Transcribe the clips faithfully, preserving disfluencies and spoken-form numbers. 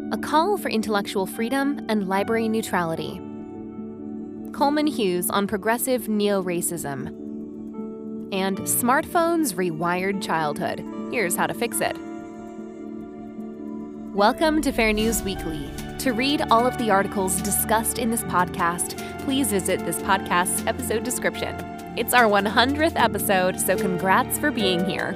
A call for intellectual freedom and library neutrality. Coleman Hughes on progressive neo-racism. And smartphones rewired childhood. Here's how to fix it. Welcome to Fair News Weekly. To read all of the articles discussed in this podcast, please visit this podcast's episode description. It's our one hundredth episode, so congrats for being here.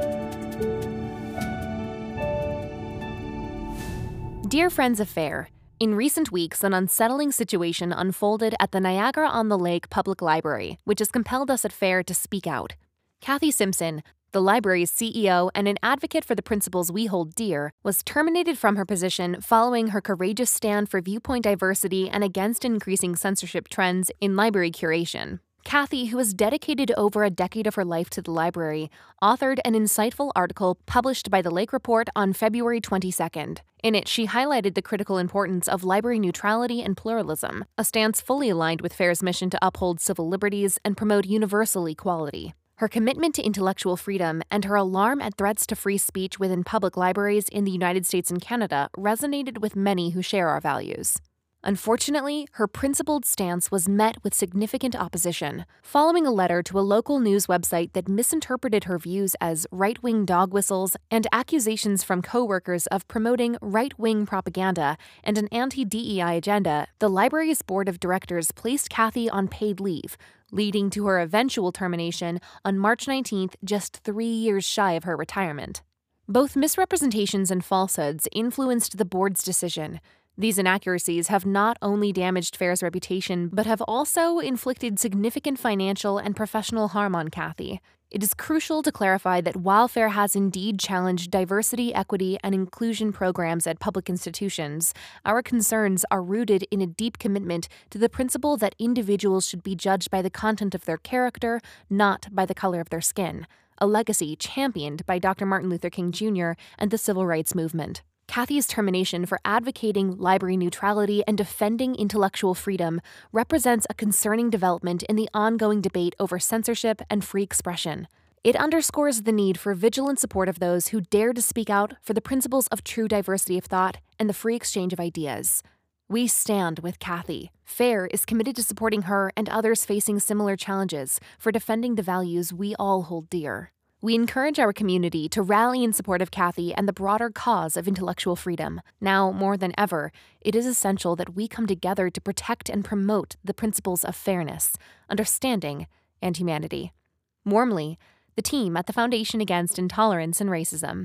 Dear friends of FAIR, in recent weeks, an unsettling situation unfolded at the Niagara-on-the-Lake Public Library, which has compelled us at FAIR to speak out. Kathy Simpson, the library's C E O and an advocate for the principles we hold dear, was terminated from her position following her courageous stand for viewpoint diversity and against increasing censorship trends in library curation. Kathy, who has dedicated over a decade of her life to the library, authored an insightful article published by the Lake Report on February twenty-second. In it, she highlighted the critical importance of library neutrality and pluralism, a stance fully aligned with FAIR's mission to uphold civil liberties and promote universal equality. Her commitment to intellectual freedom and her alarm at threats to free speech within public libraries in the United States and Canada resonated with many who share our values. Unfortunately, her principled stance was met with significant opposition, following a letter to a local news website that misinterpreted her views as right-wing dog whistles and accusations from co-workers of promoting right-wing propaganda and an anti-D E I agenda. The library's board of directors placed Kathy on paid leave, leading to her eventual termination on March nineteenth, just three years shy of her retirement. Both misrepresentations and falsehoods influenced the board's decision. These inaccuracies have not only damaged FAIR's reputation, but have also inflicted significant financial and professional harm on Kathy. It is crucial to clarify that while FAIR has indeed challenged diversity, equity, and inclusion programs at public institutions, our concerns are rooted in a deep commitment to the principle that individuals should be judged by the content of their character, not by the color of their skin, a legacy championed by Doctor Martin Luther King Junior and the Civil Rights Movement. Kathy's termination for advocating library neutrality and defending intellectual freedom represents a concerning development in the ongoing debate over censorship and free expression. It underscores the need for vigilant support of those who dare to speak out for the principles of true diversity of thought and the free exchange of ideas. We stand with Kathy. FAIR is committed to supporting her and others facing similar challenges for defending the values we all hold dear. We encourage our community to rally in support of Kathy and the broader cause of intellectual freedom. Now, more than ever, it is essential that we come together to protect and promote the principles of fairness, understanding, and humanity. Warmly, the team at the Foundation Against Intolerance and Racism.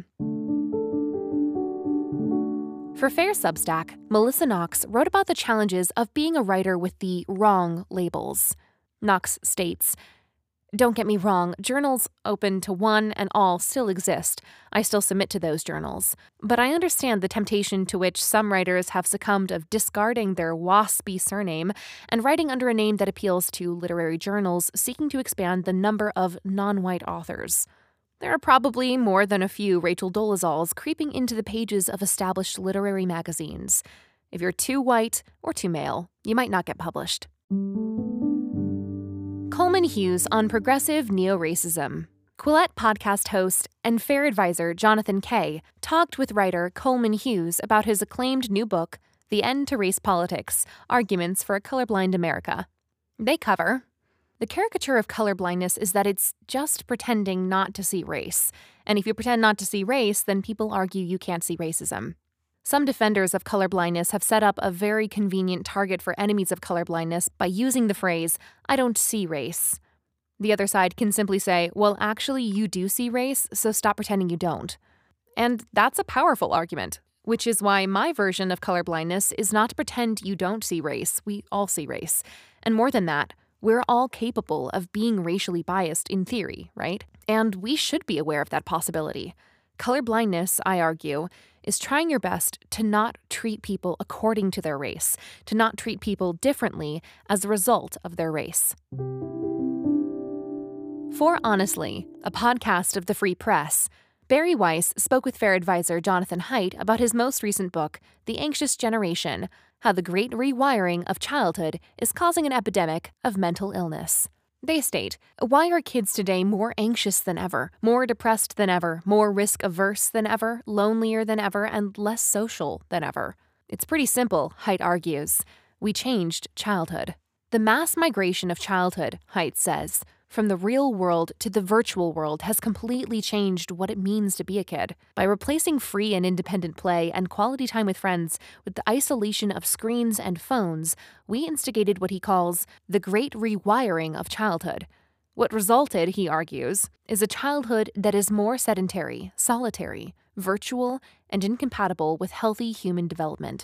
For FAIR Substack, Melissa Knox wrote about the challenges of being a writer with the wrong labels. Knox states, "Don't get me wrong, journals open to one and all still exist. I still submit to those journals. But I understand the temptation to which some writers have succumbed of discarding their waspy surname and writing under a name that appeals to literary journals seeking to expand the number of non-white authors. There are probably more than a few Rachel Dolezals creeping into the pages of established literary magazines. If you're too white or too male, you might not get published." Coleman Hughes on progressive neo-racism. Quillette podcast host and FAIR advisor Jonathan Kay talked with writer Coleman Hughes about his acclaimed new book, The End to Race Politics: Arguments for a Colorblind America. They cover: the caricature of colorblindness is that it's just pretending not to see race. And if you pretend not to see race, then people argue you can't see racism. Some defenders of colorblindness have set up a very convenient target for enemies of colorblindness by using the phrase, "I don't see race." The other side can simply say, well, actually, you do see race, so stop pretending you don't. And that's a powerful argument, which is why my version of colorblindness is not to pretend you don't see race. We all see race. And more than that, we're all capable of being racially biased in theory, right? And we should be aware of that possibility. Colorblindness, I argue, is trying your best to not treat people according to their race, to not treat people differently as a result of their race. For Honestly, a podcast of the Free Press, Barry Weiss spoke with FAIR advisor Jonathan Haidt about his most recent book, The Anxious Generation: How the Great Rewiring of Childhood is Causing an Epidemic of Mental Illness. They state, "Why are kids today more anxious than ever, more depressed than ever, more risk-averse than ever, lonelier than ever, and less social than ever?" It's pretty simple, Haidt argues. We changed childhood. The mass migration of childhood, Haidt says, from the real world to the virtual world has completely changed what it means to be a kid. By replacing free and independent play and quality time with friends with the isolation of screens and phones, we instigated what he calls the great rewiring of childhood. What resulted, he argues, is a childhood that is more sedentary, solitary, virtual, and incompatible with healthy human development.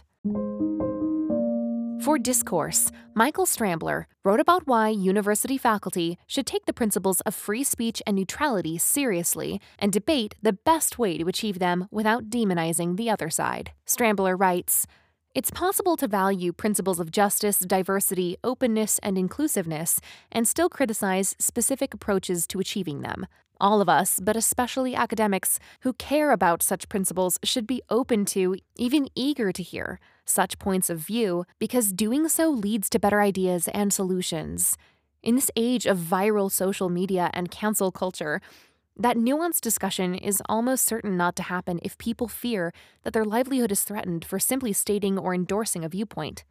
For Discourse, Michael Strambler wrote about why university faculty should take the principles of free speech and neutrality seriously and debate the best way to achieve them without demonizing the other side. Strambler writes, "It's possible to value principles of justice, diversity, openness, and inclusiveness and still criticize specific approaches to achieving them. All of us, but especially academics, who care about such principles should be open to, even eager to hear, such points of view because doing so leads to better ideas and solutions. In this age of viral social media and cancel culture, that nuanced discussion is almost certain not to happen if people fear that their livelihood is threatened for simply stating or endorsing a viewpoint."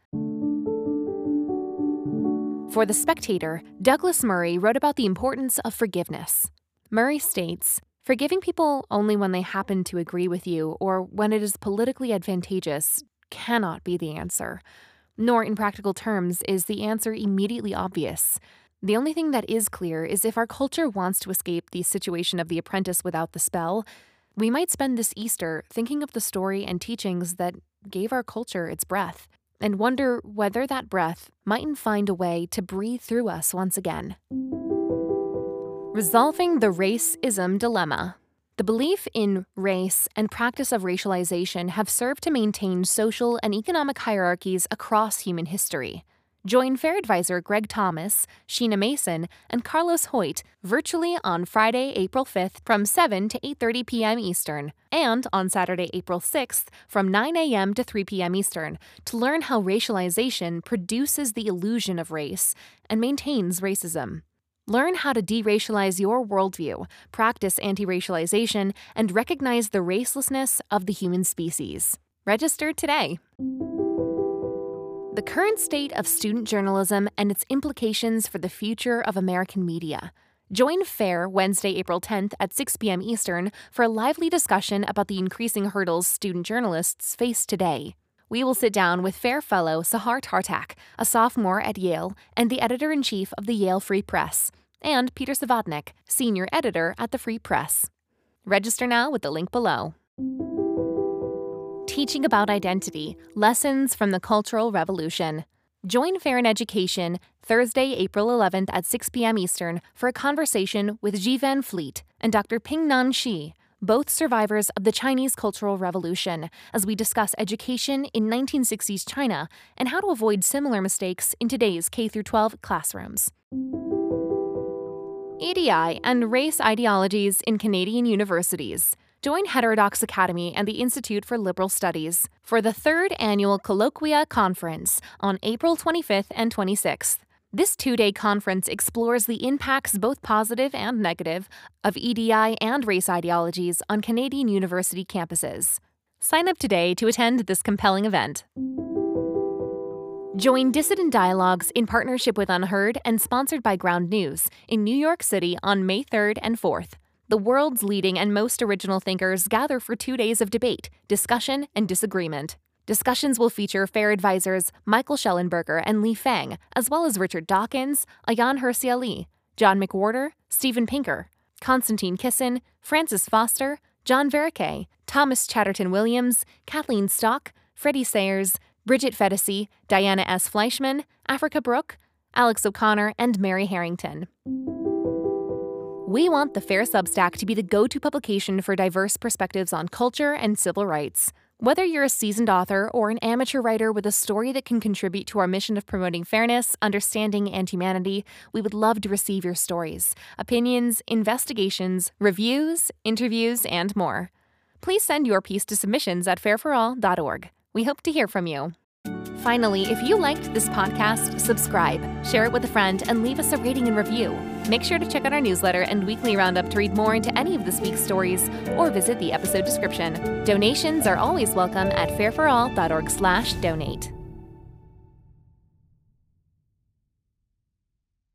For The Spectator, Douglas Murray wrote about the importance of forgiveness. Murray states, "Forgiving people only when they happen to agree with you or when it is politically advantageous cannot be the answer. Nor in practical terms is the answer immediately obvious. The only thing that is clear is if our culture wants to escape the situation of the apprentice without the spell, we might spend this Easter thinking of the story and teachings that gave our culture its breath, and wonder whether that breath mightn't find a way to breathe through us once again." Resolving the Race-ism Dilemma. The belief in race and practice of racialization have served to maintain social and economic hierarchies across human history. Join FAIR advisor Greg Thomas, Sheena Mason, and Carlos Hoyt virtually on Friday, April fifth from seven to eight thirty p.m. Eastern, and on Saturday, April sixth from nine a.m. to three p.m. Eastern to learn how racialization produces the illusion of race and maintains racism. Learn how to deracialize your worldview, practice anti-racialization, and recognize the racelessness of the human species. Register today. The current state of student journalism and its implications for the future of American media. Join FAIR Wednesday, April tenth at six p.m. Eastern for a lively discussion about the increasing hurdles student journalists face today. We will sit down with FAIR fellow Sahar Tartak, a sophomore at Yale and the editor-in-chief of the Yale Free Press, and Peter Savatnik, senior editor at the Free Press. Register now with the link below. Teaching about Identity, Lessons from the Cultural Revolution. Join FAIR in Education Thursday, April eleventh at six p.m. Eastern for a conversation with Ji Van Fleet and Doctor Ping-Nan Shi, both survivors of the Chinese Cultural Revolution, as we discuss education in nineteen sixties China and how to avoid similar mistakes in today's K through twelve classrooms. E D I and Race Ideologies in Canadian Universities. Join Heterodox Academy and the Institute for Liberal Studies for the third annual Colloquia Conference on April twenty-fifth and twenty-sixth. This two-day conference explores the impacts, both positive and negative, of E D I and race ideologies on Canadian university campuses. Sign up today to attend this compelling event. Join Dissident Dialogues in partnership with Unheard and sponsored by Ground News in New York City on May third and fourth. The world's leading and most original thinkers gather for two days of debate, discussion, and disagreement. Discussions will feature FAIR advisors Michael Schellenberger and Li Feng, as well as Richard Dawkins, Ayaan Hirsi Ali, John McWhorter, Steven Pinker, Konstantin Kisin, Francis Foster, John Verriquet, Thomas Chatterton Williams, Kathleen Stock, Freddie Sayers, Bridget Fedesi, Diana S. Fleischman, Africa Brooke, Alex O'Connor, and Mary Harrington. We want the FAIR Substack to be the go-to publication for diverse perspectives on culture and civil rights. Whether you're a seasoned author or an amateur writer with a story that can contribute to our mission of promoting fairness, understanding, and humanity, we would love to receive your stories, opinions, investigations, reviews, interviews, and more. Please send your piece to submissions at fair for all dot org. We hope to hear from you. Finally, if you liked this podcast, subscribe, share it with a friend, and leave us a rating and review. Make sure to check out our newsletter and weekly roundup to read more into any of this week's stories, or visit the episode description. Donations are always welcome at fairforall dot org slash donate.